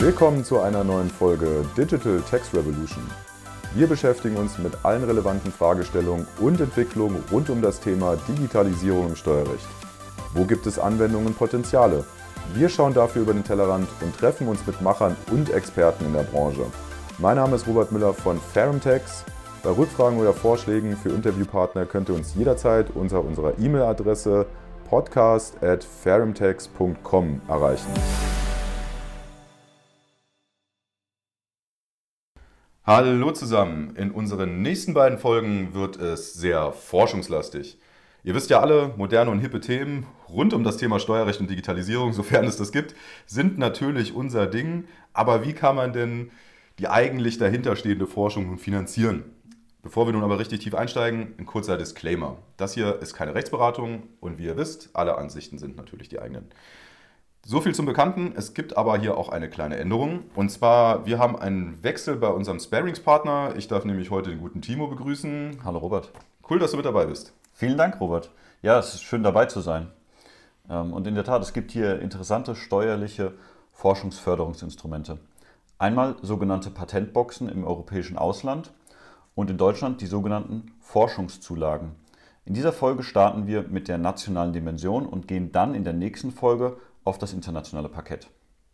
Willkommen zu einer neuen Folge Digital Tax Revolution. Wir beschäftigen uns mit allen relevanten Fragestellungen und Entwicklungen rund um das Thema Digitalisierung im Steuerrecht. Wo gibt es Anwendungen und Potenziale? Wir schauen dafür über den Tellerrand und treffen uns mit Machern und Experten in der Branche. Mein Name ist Robert Müller von FerumTax. Bei Rückfragen oder Vorschlägen für Interviewpartner könnt ihr uns jederzeit unter unserer E-Mail-Adresse podcast@ferumtax.com erreichen. Hallo zusammen, in unseren nächsten beiden Folgen wird es sehr forschungslastig. Ihr wisst ja alle, moderne und hippe Themen rund um das Thema Steuerrecht und Digitalisierung, sofern es das gibt, sind natürlich unser Ding. Aber wie kann man denn die eigentlich dahinterstehende Forschung nun finanzieren? Bevor wir nun aber richtig tief einsteigen, ein kurzer Disclaimer. Das hier ist keine Rechtsberatung und wie ihr wisst, alle Ansichten sind natürlich die eigenen. So viel zum Bekannten, es gibt aber hier auch eine kleine Änderung. Und zwar, wir haben einen Wechsel bei unserem Sparringspartner. Ich darf nämlich heute den guten Timo begrüßen. Hallo Robert. Cool, dass du mit dabei bist. Vielen Dank, Robert. Ja, es ist schön dabei zu sein. Und in der Tat, es gibt hier interessante steuerliche Forschungsförderungsinstrumente. Einmal sogenannte Patentboxen im europäischen Ausland und in Deutschland die sogenannten Forschungszulagen. In dieser Folge starten wir mit der nationalen Dimension und gehen dann in der nächsten Folge auf das internationale Parkett.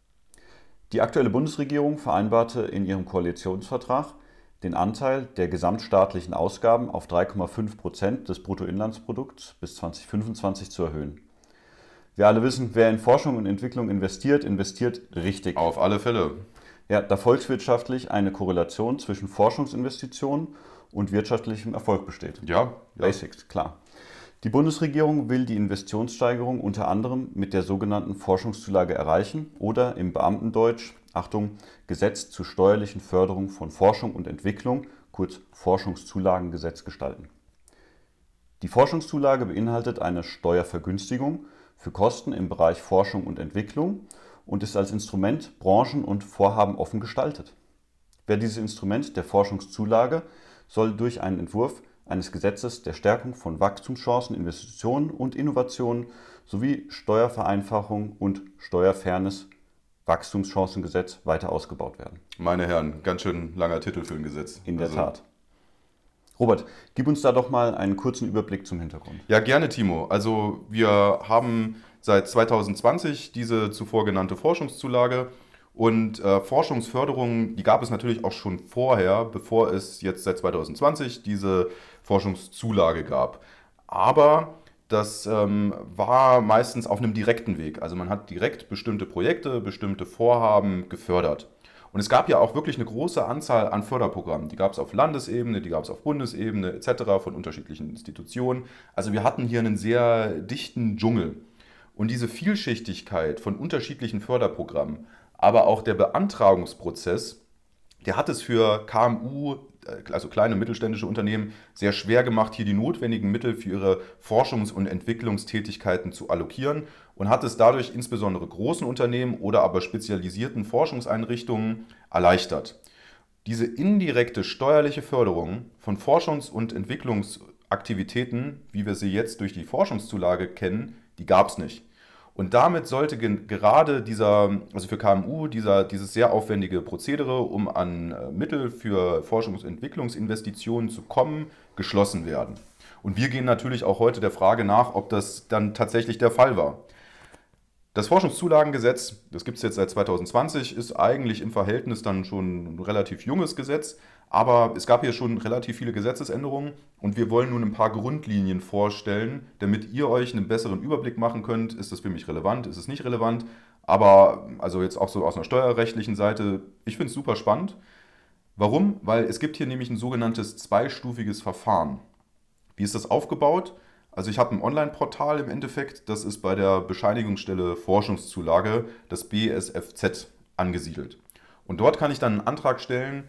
Die aktuelle Bundesregierung vereinbarte in ihrem Koalitionsvertrag, den Anteil der gesamtstaatlichen Ausgaben auf 3,5% des Bruttoinlandsprodukts bis 2025 zu erhöhen. Wir alle wissen, wer in Forschung und Entwicklung investiert, investiert richtig. Auf alle Fälle. Ja, da volkswirtschaftlich eine Korrelation zwischen Forschungsinvestitionen und wirtschaftlichem Erfolg besteht. Ja. Basics, klar. Die Bundesregierung will die Investitionssteigerung unter anderem mit der sogenannten Forschungszulage erreichen oder im Beamtendeutsch, Achtung, Gesetz zur steuerlichen Förderung von Forschung und Entwicklung, kurz Forschungszulagengesetz gestalten. Die Forschungszulage beinhaltet eine Steuervergünstigung für Kosten im Bereich Forschung und Entwicklung und ist als Instrument branchen- und vorhabenoffen gestaltet. Wer dieses Instrument der Forschungszulage soll durch einen Entwurf eines Gesetzes der Stärkung von Wachstumschancen, Investitionen und Innovationen sowie Steuervereinfachung und Steuerfairness Wachstumschancengesetz weiter ausgebaut werden. Meine Herren, ganz schön langer Titel für ein Gesetz. In der Tat. Robert, gib uns da doch mal einen kurzen Überblick zum Hintergrund. Ja, gerne, Timo. Also wir haben seit 2020 diese zuvor genannte Forschungszulage. Und Forschungsförderung, die gab es natürlich auch schon vorher, bevor es jetzt seit 2020 diese Forschungszulage gab. Aber das war meistens auf einem direkten Weg. Also man hat direkt bestimmte Projekte, bestimmte Vorhaben gefördert. Und es gab ja auch wirklich eine große Anzahl an Förderprogrammen. Die gab es auf Landesebene, die gab es auf Bundesebene etc. von unterschiedlichen Institutionen. Also wir hatten hier einen sehr dichten Dschungel. Und diese Vielschichtigkeit von unterschiedlichen Förderprogrammen, aber auch der Beantragungsprozess, der hat es für KMU, also kleine mittelständische Unternehmen, sehr schwer gemacht, hier die notwendigen Mittel für ihre Forschungs- und Entwicklungstätigkeiten zu allokieren und hat es dadurch insbesondere großen Unternehmen oder aber spezialisierten Forschungseinrichtungen erleichtert. Diese indirekte steuerliche Förderung von Forschungs- und Entwicklungsaktivitäten, wie wir sie jetzt durch die Forschungszulage kennen, die gab es nicht. Und damit sollte gerade also für KMU, dieses sehr aufwendige Prozedere, um an Mittel für Forschungs- und Entwicklungsinvestitionen zu kommen, geschlossen werden. Und wir gehen natürlich auch heute der Frage nach, ob das dann tatsächlich der Fall war. Das Forschungszulagengesetz, das gibt es jetzt seit 2020, ist eigentlich im Verhältnis dann schon ein relativ junges Gesetz. Aber es gab hier schon relativ viele Gesetzesänderungen und wir wollen nun ein paar Grundlinien vorstellen, damit ihr euch einen besseren Überblick machen könnt. Ist das für mich relevant, ist es nicht relevant? Aber also jetzt auch so aus einer steuerrechtlichen Seite, ich finde es super spannend. Warum? Weil es gibt hier nämlich ein sogenanntes zweistufiges Verfahren. Wie ist das aufgebaut? Also ich habe ein Online-Portal im Endeffekt, das ist bei der Bescheinigungsstelle Forschungszulage, das BSFZ, angesiedelt. Und dort kann ich dann einen Antrag stellen,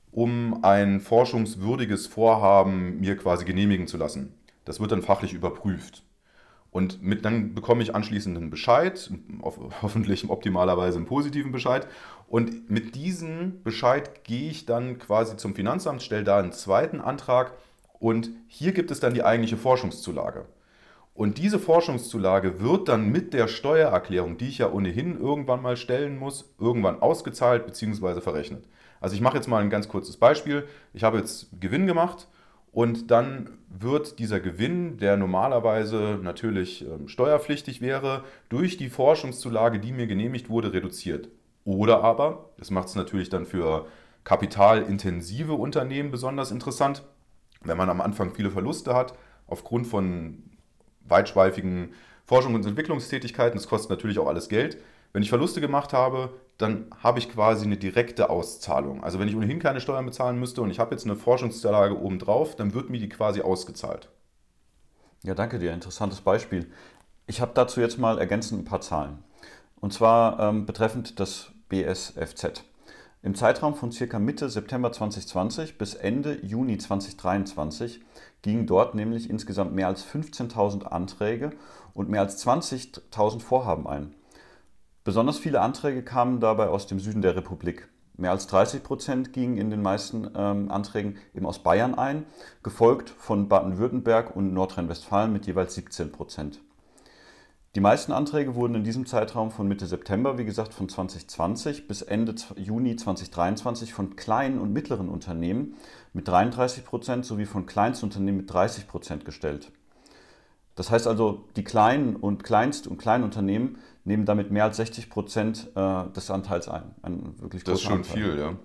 um ein forschungswürdiges Vorhaben mir quasi genehmigen zu lassen. Das wird dann fachlich überprüft. Und dann bekomme ich anschließend einen Bescheid, hoffentlich optimalerweise einen positiven Bescheid. Und mit diesem Bescheid gehe ich dann quasi zum Finanzamt, stelle da einen zweiten Antrag und hier gibt es dann die eigentliche Forschungszulage. Und diese Forschungszulage wird dann mit der Steuererklärung, die ich ja ohnehin irgendwann mal stellen muss, irgendwann ausgezahlt bzw. verrechnet. Also ich mache jetzt mal ein ganz kurzes Beispiel. Ich habe jetzt Gewinn gemacht und dann wird dieser Gewinn, der normalerweise natürlich steuerpflichtig wäre, durch die Forschungszulage, die mir genehmigt wurde, reduziert. Oder aber, das macht es natürlich dann für kapitalintensive Unternehmen besonders interessant, wenn man am Anfang viele Verluste hat, aufgrund von weitschweifigen Forschungs- und Entwicklungstätigkeiten, das kostet natürlich auch alles Geld. Wenn ich Verluste gemacht habe, dann habe ich quasi eine direkte Auszahlung. Also wenn ich ohnehin keine Steuern bezahlen müsste und ich habe jetzt eine Forschungszulage obendrauf, dann wird mir die quasi ausgezahlt. Ja, danke dir. Interessantes Beispiel. Ich habe dazu jetzt mal ergänzend ein paar Zahlen. Und zwar betreffend das BSFZ. Im Zeitraum von circa Mitte September 2020 bis Ende Juni 2023 gingen dort nämlich insgesamt mehr als 15.000 Anträge und mehr als 20.000 Vorhaben ein. Besonders viele Anträge kamen dabei aus dem Süden der Republik. Mehr als 30% gingen in den meisten Anträgen eben aus Bayern ein, gefolgt von Baden-Württemberg und Nordrhein-Westfalen mit jeweils 17%. Die meisten Anträge wurden in diesem Zeitraum von Mitte September, wie gesagt, von 2020 bis Ende Juni 2023 von kleinen und mittleren Unternehmen mit 33% sowie von Kleinstunternehmen mit 30% gestellt. Das heißt also, die kleinen und Kleinunternehmen nehmen damit mehr als 60% des Anteils ein. Ein wirklich Das ist großer schon Anteil. viel, ja.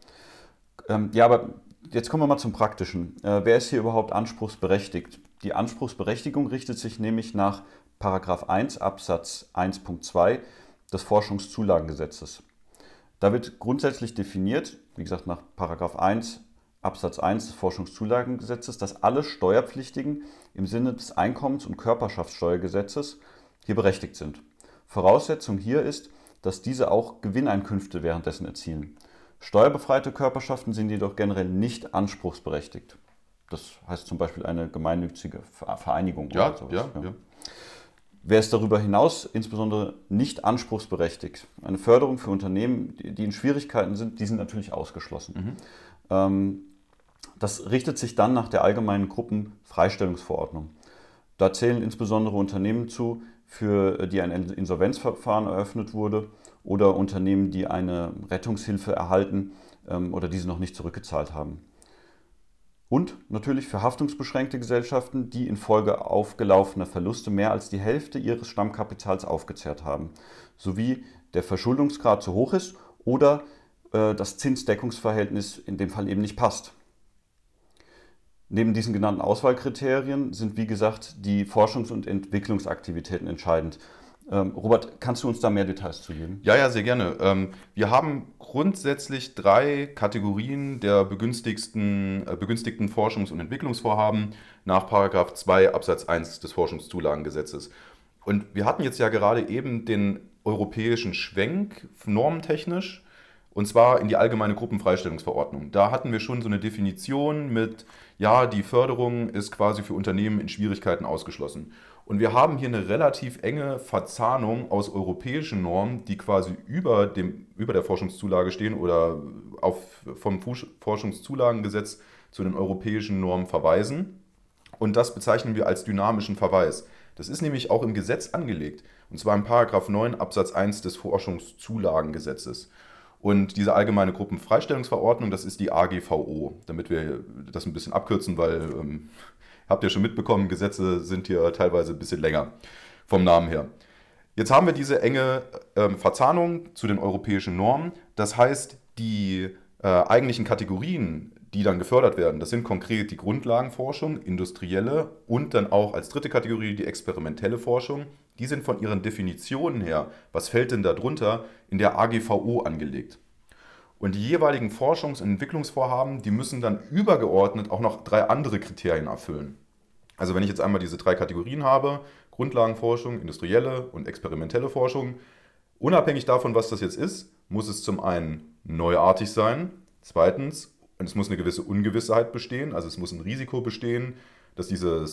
Ja, aber jetzt kommen wir mal zum Praktischen. Wer ist hier überhaupt anspruchsberechtigt? Die Anspruchsberechtigung richtet sich nämlich nach Paragraph 1 Absatz 1.2 des Forschungszulagengesetzes. Da wird grundsätzlich definiert, wie gesagt nach Paragraph 1 Absatz 1 des Forschungszulagengesetzes, dass alle Steuerpflichtigen im Sinne des Einkommens- und Körperschaftssteuergesetzes hier berechtigt sind. Voraussetzung hier ist, dass diese auch Gewinneinkünfte währenddessen erzielen. Steuerbefreite Körperschaften sind jedoch generell nicht anspruchsberechtigt. Das heißt zum Beispiel eine gemeinnützige Vereinigung Ja, oder sowas. ja. Wer ist darüber hinaus insbesondere nicht anspruchsberechtigt? Eine Förderung für Unternehmen, die in Schwierigkeiten sind, die sind natürlich ausgeschlossen. Das richtet sich dann nach der allgemeinen Gruppenfreistellungsverordnung. Da zählen insbesondere Unternehmen zu, für die ein Insolvenzverfahren eröffnet wurde oder Unternehmen, die eine Rettungshilfe erhalten oder diese noch nicht zurückgezahlt haben. Und natürlich für haftungsbeschränkte Gesellschaften, die infolge aufgelaufener Verluste mehr als die Hälfte ihres Stammkapitals aufgezehrt haben, sowie der Verschuldungsgrad zu hoch ist oder das Zinsdeckungsverhältnis in dem Fall eben nicht passt. Neben diesen genannten Auswahlkriterien sind, wie gesagt, die Forschungs- und Entwicklungsaktivitäten entscheidend. Robert, kannst du uns da mehr Details zu geben? Ja, sehr gerne. Wir haben grundsätzlich 3 Kategorien der begünstigten Forschungs- und Entwicklungsvorhaben nach Paragraph 2 Absatz 1 des Forschungszulagengesetzes. Und wir hatten jetzt ja gerade eben den europäischen Schwenk normentechnisch, und zwar in die allgemeine Gruppenfreistellungsverordnung. Da hatten wir schon so eine Definition mit, ja, die Förderung ist quasi für Unternehmen in Schwierigkeiten ausgeschlossen. Und wir haben hier eine relativ enge Verzahnung aus europäischen Normen, die quasi über der Forschungszulage stehen oder vom Forschungszulagengesetz zu den europäischen Normen verweisen. Und das bezeichnen wir als dynamischen Verweis. Das ist nämlich auch im Gesetz angelegt. Und zwar im Paragraph 9 Absatz 1 des Forschungszulagengesetzes. Und diese allgemeine Gruppenfreistellungsverordnung, das ist die AGVO, damit wir das ein bisschen abkürzen, weil habt ihr schon mitbekommen, Gesetze sind hier teilweise ein bisschen länger vom Namen her. Jetzt haben wir diese enge Verzahnung zu den europäischen Normen. Das heißt, die eigentlichen Kategorien, die dann gefördert werden, das sind konkret die Grundlagenforschung, industrielle und dann auch als dritte Kategorie die experimentelle Forschung. Die sind von ihren Definitionen her, was fällt denn da drunter, in der AGVO angelegt. Und die jeweiligen Forschungs- und Entwicklungsvorhaben, die müssen dann übergeordnet auch noch 3 andere Kriterien erfüllen. Also wenn ich jetzt einmal diese 3 Kategorien habe, Grundlagenforschung, industrielle und experimentelle Forschung, unabhängig davon, was das jetzt ist, muss es zum einen neuartig sein, zweitens, und es muss eine gewisse Ungewissheit bestehen, also es muss ein Risiko bestehen, dass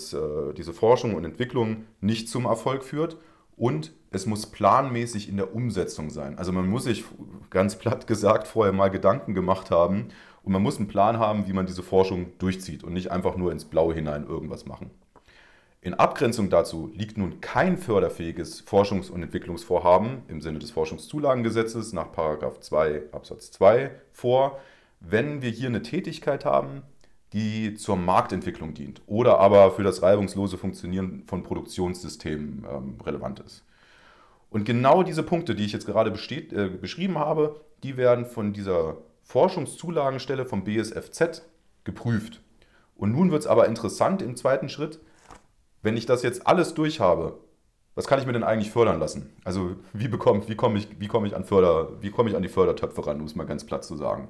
diese Forschung und Entwicklung nicht zum Erfolg führt. Und es muss planmäßig in der Umsetzung sein. Also man muss sich, ganz platt gesagt, vorher mal Gedanken gemacht haben und man muss einen Plan haben, wie man diese Forschung durchzieht und nicht einfach nur ins Blaue hinein irgendwas machen. In Abgrenzung dazu liegt nun kein förderfähiges Forschungs- und Entwicklungsvorhaben im Sinne des Forschungszulagengesetzes nach § 2 Absatz 2 vor, wenn wir hier eine Tätigkeit haben, die zur Marktentwicklung dient oder aber für das reibungslose Funktionieren von Produktionssystemen relevant ist. Und genau diese Punkte, die ich jetzt gerade beschrieben habe, die werden von dieser Forschungszulagenstelle vom BSFZ geprüft. Und nun wird es aber interessant im zweiten Schritt, wenn ich das jetzt alles durch habe, was kann ich mir denn eigentlich fördern lassen? Also wie komme ich an die Fördertöpfe ran, um es mal ganz platt zu sagen.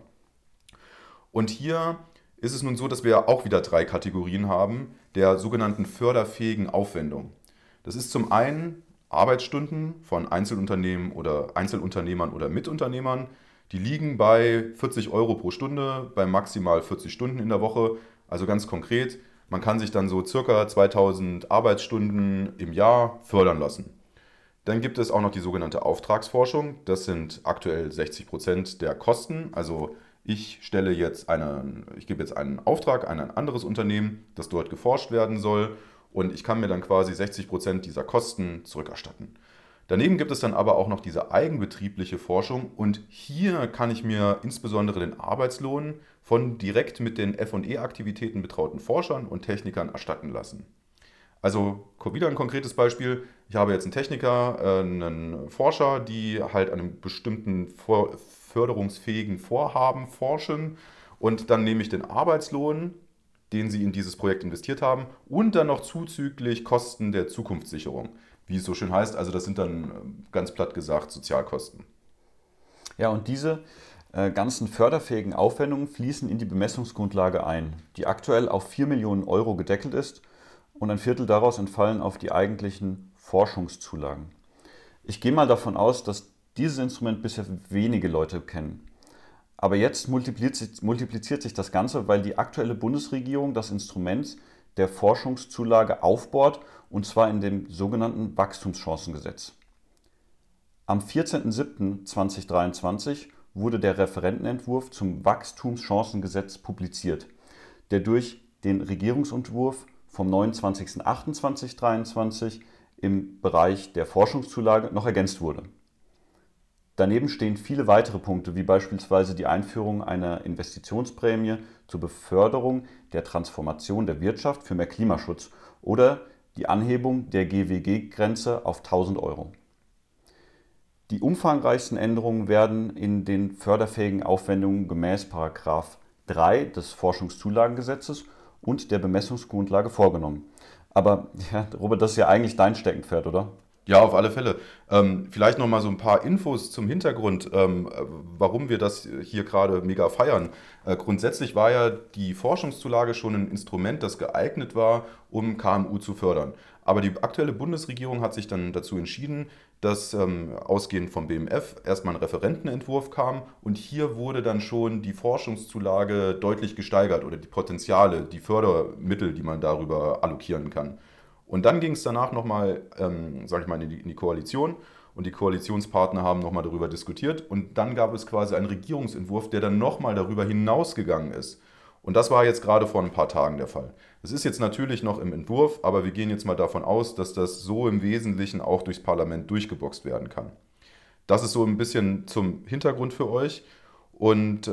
Und hier ist es nun so, dass wir auch wieder 3 Kategorien haben der sogenannten förderfähigen Aufwendung. Das ist zum einen Arbeitsstunden von Einzelunternehmern oder Mitunternehmern. Die liegen bei 40 Euro pro Stunde, bei maximal 40 Stunden in der Woche. Also ganz konkret, man kann sich dann so circa 2000 Arbeitsstunden im Jahr fördern lassen. Dann gibt es auch noch die sogenannte Auftragsforschung. Das sind aktuell 60% der Kosten. Also ich gebe jetzt einen Auftrag an ein anderes Unternehmen, das dort geforscht werden soll, und ich kann mir dann quasi 60% dieser Kosten zurückerstatten. Daneben gibt es dann aber auch noch diese eigenbetriebliche Forschung, und hier kann ich mir insbesondere den Arbeitslohn von direkt mit den F&E-Aktivitäten betrauten Forschern und Technikern erstatten lassen. Also wieder ein konkretes Beispiel. Ich habe jetzt einen Techniker, einen Forscher, die halt an einem bestimmten förderungsfähigen Vorhaben forschen, und dann nehme ich den Arbeitslohn, den sie in dieses Projekt investiert haben, und dann noch zuzüglich Kosten der Zukunftssicherung. Wie es so schön heißt, also das sind dann ganz platt gesagt Sozialkosten. Ja, und diese ganzen förderfähigen Aufwendungen fließen in die Bemessungsgrundlage ein, die aktuell auf 4 Millionen Euro gedeckelt ist, und ein Viertel daraus entfallen auf die eigentlichen Forschungszulagen. Ich gehe mal davon aus, dass dieses Instrument bisher wenige Leute kennen. Aber jetzt multipliziert sich das Ganze, weil die aktuelle Bundesregierung das Instrument der Forschungszulage aufbohrt, und zwar in dem sogenannten Wachstumschancengesetz. Am 14.07.2023 wurde der Referentenentwurf zum Wachstumschancengesetz publiziert, der durch den Regierungsentwurf vom 29.08.2023 im Bereich der Forschungszulage noch ergänzt wurde. Daneben stehen viele weitere Punkte, wie beispielsweise die Einführung einer Investitionsprämie zur Beförderung der Transformation der Wirtschaft für mehr Klimaschutz oder die Anhebung der GWG-Grenze auf 1.000 Euro. Die umfangreichsten Änderungen werden in den förderfähigen Aufwendungen gemäß § 3 des Forschungszulagengesetzes und der Bemessungsgrundlage vorgenommen. Aber ja, Robert, das ist ja eigentlich dein Steckenpferd, oder? Ja, auf alle Fälle. Vielleicht noch mal so ein paar Infos zum Hintergrund, warum wir das hier gerade mega feiern. Grundsätzlich war ja die Forschungszulage schon ein Instrument, das geeignet war, um KMU zu fördern. Aber die aktuelle Bundesregierung hat sich dann dazu entschieden, dass ausgehend vom BMF erstmal ein Referentenentwurf kam, und hier wurde dann schon die Forschungszulage deutlich gesteigert oder die Potenziale, die Fördermittel, die man darüber allokieren kann. Und dann ging es danach nochmal, in die Koalition, und die Koalitionspartner haben nochmal darüber diskutiert, und dann gab es quasi einen Regierungsentwurf, der dann nochmal darüber hinausgegangen ist. Und das war jetzt gerade vor ein paar Tagen der Fall. Das ist jetzt natürlich noch im Entwurf, aber wir gehen jetzt mal davon aus, dass das so im Wesentlichen auch durchs Parlament durchgeboxt werden kann. Das ist so ein bisschen zum Hintergrund für euch. Und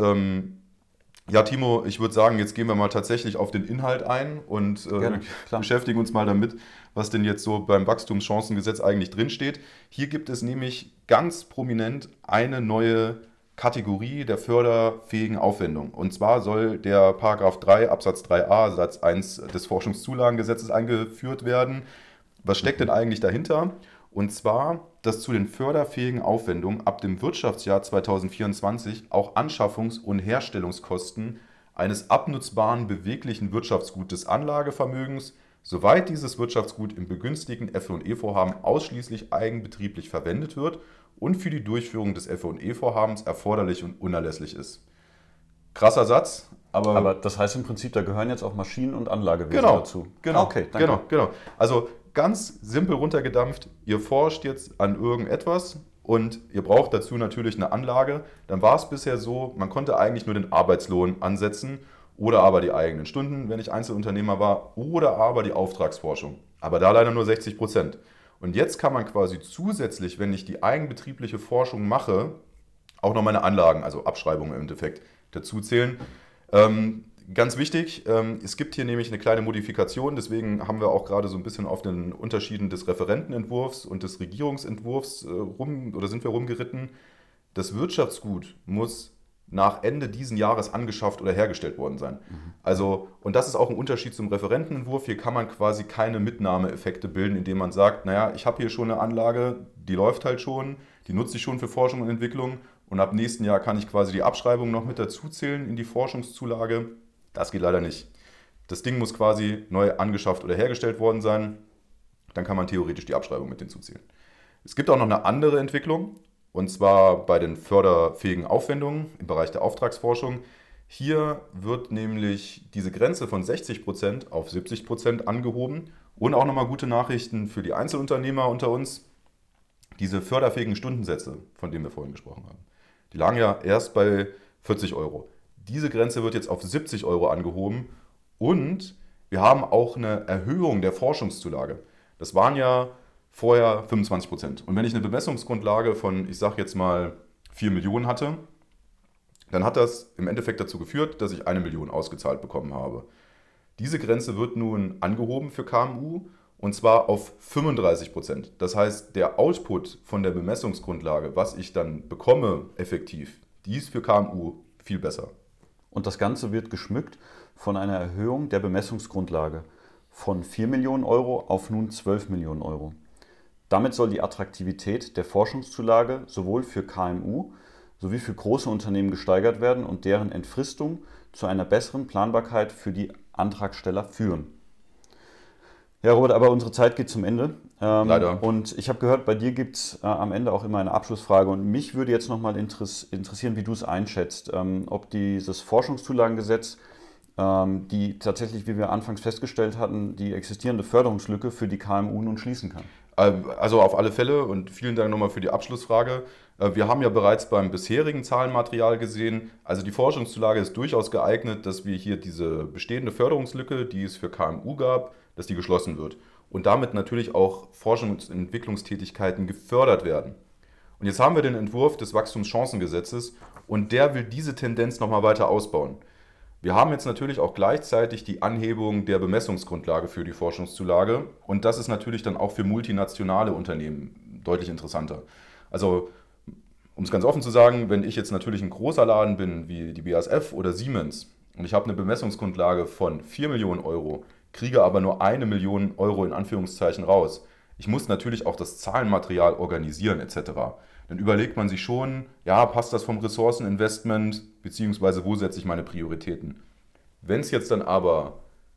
ja, Timo, ich würde sagen, jetzt gehen wir mal tatsächlich auf den Inhalt ein und beschäftigen uns mal damit, was denn jetzt so beim Wachstumschancengesetz eigentlich drinsteht. Hier gibt es nämlich ganz prominent eine neue Kategorie der förderfähigen Aufwendung. Und zwar soll der § 3 Absatz 3a Satz 1 des Forschungszulagengesetzes eingeführt werden. Was steckt denn eigentlich dahinter? Und zwar, dass zu den förderfähigen Aufwendungen ab dem Wirtschaftsjahr 2024 auch Anschaffungs- und Herstellungskosten eines abnutzbaren beweglichen Wirtschaftsgutes Anlagevermögens, soweit dieses Wirtschaftsgut im begünstigten F&E-Vorhaben ausschließlich eigenbetrieblich verwendet wird und für die Durchführung des F&E-Vorhabens erforderlich und unerlässlich ist. Krasser Satz, aber das heißt im Prinzip, da gehören jetzt auch Maschinen- und Anlagewesen dazu. Genau, okay, danke. Genau. Also ganz simpel runtergedampft, ihr forscht jetzt an irgendetwas und ihr braucht dazu natürlich eine Anlage. Dann war es bisher so, man konnte eigentlich nur den Arbeitslohn ansetzen oder aber die eigenen Stunden, wenn ich Einzelunternehmer war, oder aber die Auftragsforschung. Aber da leider nur 60%. Und jetzt kann man quasi zusätzlich, wenn ich die eigenbetriebliche Forschung mache, auch noch meine Anlagen, also Abschreibungen im Endeffekt, dazu zählen. Ganz wichtig, es gibt hier nämlich eine kleine Modifikation, deswegen haben wir auch gerade so ein bisschen auf den Unterschieden des Referentenentwurfs und des Regierungsentwurfs sind wir rumgeritten. Das Wirtschaftsgut muss nach Ende diesen Jahres angeschafft oder hergestellt worden sein. Also, und das ist auch ein Unterschied zum Referentenentwurf. Hier kann man quasi keine Mitnahmeeffekte bilden, indem man sagt, naja, ich habe hier schon eine Anlage, die läuft halt schon, die nutze ich schon für Forschung und Entwicklung und ab nächsten Jahr kann ich quasi die Abschreibung noch mit dazu zählen in die Forschungszulage. Das geht leider nicht. Das Ding muss quasi neu angeschafft oder hergestellt worden sein. Dann kann man theoretisch die Abschreibung mit hinzuzählen. Es gibt auch noch eine andere Entwicklung. Und zwar bei den förderfähigen Aufwendungen im Bereich der Auftragsforschung. Hier wird nämlich diese Grenze von 60% auf 70% angehoben. Und auch nochmal gute Nachrichten für die Einzelunternehmer unter uns. Diese förderfähigen Stundensätze, von denen wir vorhin gesprochen haben, die lagen ja erst bei 40 Euro. Diese Grenze wird jetzt auf 70 Euro angehoben. Und wir haben auch eine Erhöhung der Forschungszulage. Das waren ja vorher 25%. Und wenn ich eine Bemessungsgrundlage von, ich sage jetzt mal, 4 Millionen hatte, dann hat das im Endeffekt dazu geführt, dass ich 1 Million ausgezahlt bekommen habe. Diese Grenze wird nun angehoben für KMU und zwar auf 35%. Das heißt, der Output von der Bemessungsgrundlage, was ich dann bekomme effektiv, die ist für KMU viel besser. Und das Ganze wird geschmückt von einer Erhöhung der Bemessungsgrundlage von 4 Millionen Euro auf nun 12 Millionen Euro. Damit soll die Attraktivität der Forschungszulage sowohl für KMU sowie für große Unternehmen gesteigert werden und deren Entfristung zu einer besseren Planbarkeit für die Antragsteller führen. Ja, Robert, aber unsere Zeit geht zum Ende. Leider. Und ich habe gehört, bei dir gibt es am Ende auch immer eine Abschlussfrage. Und mich würde jetzt nochmal interessieren, wie du es einschätzt. Ob dieses Forschungszulagengesetz, die tatsächlich, wie wir anfangs festgestellt hatten, die existierende Förderungslücke für die KMU nun schließen kann. Also auf alle Fälle und vielen Dank nochmal für die Abschlussfrage. Wir haben ja bereits beim bisherigen Zahlenmaterial gesehen, also die Forschungszulage ist durchaus geeignet, dass wir hier diese bestehende Förderungslücke, die es für KMU gab, dass die geschlossen wird. Und damit natürlich auch Forschungs- und Entwicklungstätigkeiten gefördert werden. Und jetzt haben wir den Entwurf des Wachstumschancengesetzes und der will diese Tendenz nochmal weiter ausbauen. Wir haben jetzt natürlich auch gleichzeitig die Anhebung der Bemessungsgrundlage für die Forschungszulage und das ist natürlich dann auch für multinationale Unternehmen deutlich interessanter. Also, um es ganz offen zu sagen, wenn ich jetzt natürlich ein großer Laden bin wie die BASF oder Siemens und ich habe eine Bemessungsgrundlage von 4 Millionen Euro, kriege aber nur 1 Million Euro in Anführungszeichen raus. Ich muss natürlich auch das Zahlenmaterial organisieren etc. Dann überlegt man sich schon, ja, passt das vom Ressourceninvestment, beziehungsweise wo setze ich meine Prioritäten. Wenn es jetzt dann aber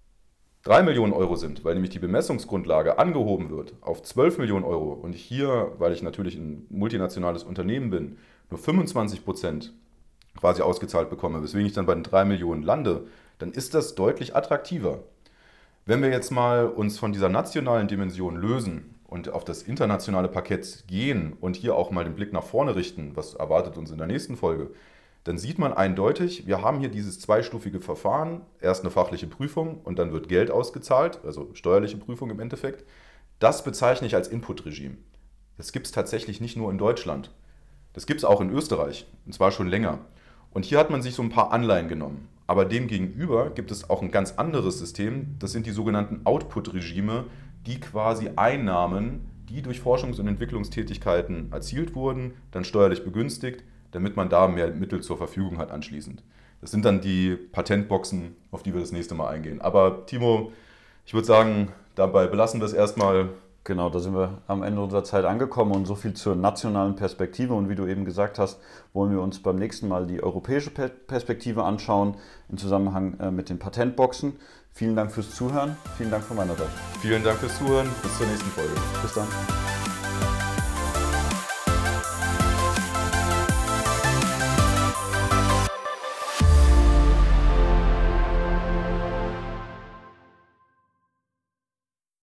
3 Millionen Euro sind, weil nämlich die Bemessungsgrundlage angehoben wird auf 12 Millionen Euro und ich hier, weil ich natürlich ein multinationales Unternehmen bin, nur 25% quasi ausgezahlt bekomme, weswegen ich dann bei den 3 Millionen lande, dann ist das deutlich attraktiver. Wenn wir jetzt mal uns von dieser nationalen Dimension lösen und auf das internationale Parkett gehen und hier auch mal den Blick nach vorne richten, was erwartet uns in der nächsten Folge, dann sieht man eindeutig, wir haben hier dieses zweistufige Verfahren, erst eine fachliche Prüfung und dann wird Geld ausgezahlt, also steuerliche Prüfung im Endeffekt. Das bezeichne ich als Input-Regime. Das gibt es tatsächlich nicht nur in Deutschland. Das gibt es auch in Österreich, und zwar schon länger. Und hier hat man sich so ein paar Anleihen genommen. Aber demgegenüber gibt es auch ein ganz anderes System, das sind die sogenannten Output-Regime, die quasi Einnahmen, die durch Forschungs- und Entwicklungstätigkeiten erzielt wurden, dann steuerlich begünstigt, damit man da mehr Mittel zur Verfügung hat anschließend. Das sind dann die Patentboxen, auf die wir das nächste Mal eingehen. Aber Timo, ich würde sagen, dabei belassen wir es erstmal. Genau, da sind wir am Ende unserer Zeit angekommen und so viel zur nationalen Perspektive. Und wie du eben gesagt hast, wollen wir uns beim nächsten Mal die europäische Perspektive anschauen im Zusammenhang mit den Patentboxen. Vielen Dank fürs Zuhören. Vielen Dank von meiner Seite. Vielen Dank fürs Zuhören. Bis zur nächsten Folge. Bis dann.